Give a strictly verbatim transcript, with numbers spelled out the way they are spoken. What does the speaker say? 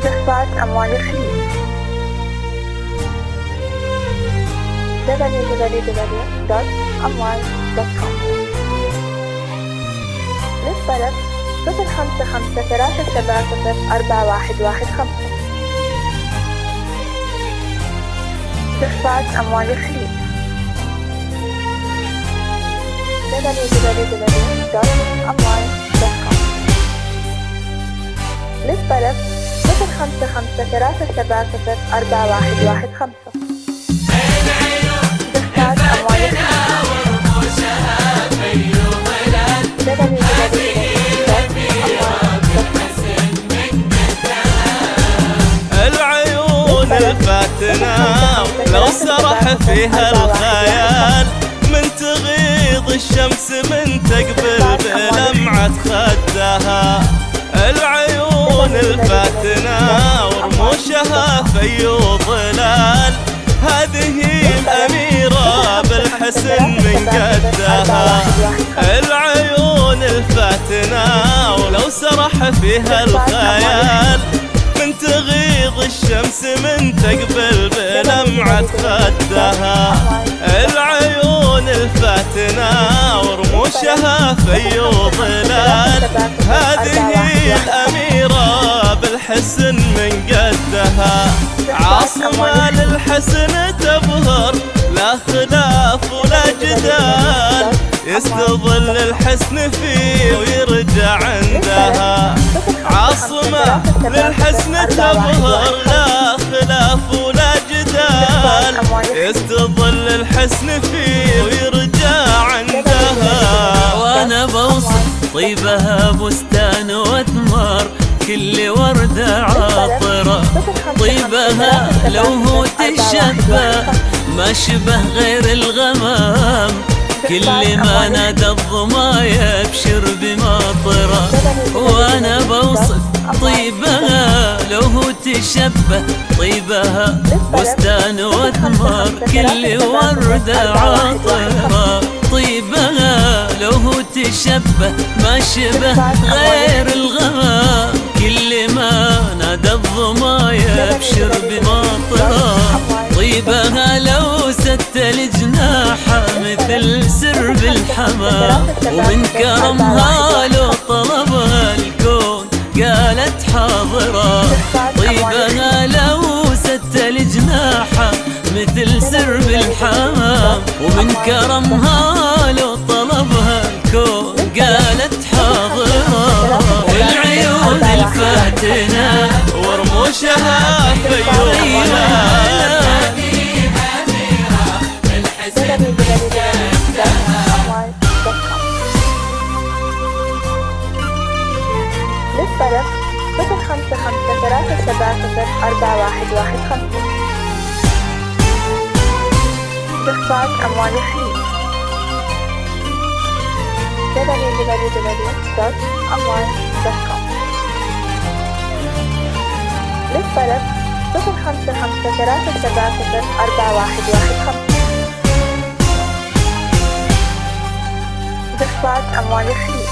استخفاف أموال الخليج دبليو دبليو دبليو دوت أموال دوت كوم. للطلب صفر خمسة خمسة ثلاثة سبعة صفر أربعة واحد واحد خمسة. استخفاف أموال الخليج دبليو دبليو دبليو دوت أموال دوت كوم. للطلب صفر خمسة خمسة ثلاثة سبعة صفر أربعة واحد واحد خمسة. استخفاف أموال العيون الفاتنة لو سرح فيها الخيال من تغيض الشمس من تقبل بلمعة خدها. العيون الفاتنة ورموشها فيو ظلال هذه الأميرة بالحسن من قدها. العيون الفاتنة ولو سرح فيها الخيال من تغيض الشمس من تقبل بلمعة خدها. العيون الفاتنة ورموشها فيو ظلال هذه الأميرة بالحسن من قدها. عاصمة للحسن تبهر لا خلاف ولا جدال يستظل الحسن فيه ويرجع عندها. عاصمة للحسن تبهر لا خلاف ولا جدال يستظل الحسن فيه ويرجع عندها. وانا بوصف طيبها بستان واثمار كل وردة عاطرة. طيبها لو هو تشبه ما شبه غير الغمام كل ما نادى الظما يبشر بماطرة. وانا بوصف طيبها لو هو تشبه طيبها بستان واثمار كل وردة عاطرة. طيبها لو هو تشبه ما شبه غير الغمام كل ما نادى الظما يبشر بماطرة. طيبها لو ستل جناحها مثل سرب الحمام ومن كرمها لو طلبها الكون قالت حاضرة. طيبها لو ستل جناحها مثل سرب الحمام ومن كرمها لو طلبها الكون قالت حاضرة. والعيون الفاتنة ورموشها فيومها للطلب صفر خمسة خمسة ثلاثة سبعة صفر أربعة واحد واحد خمسة. استخفاف أموال الخليج دبليو دبليو دبليو دوت أموال دوت كوم. للطلب صفر خمسة خمسة ثلاثة سبعة صفر أربعة واحد واحد خمسة. استخفاف أموال الخليج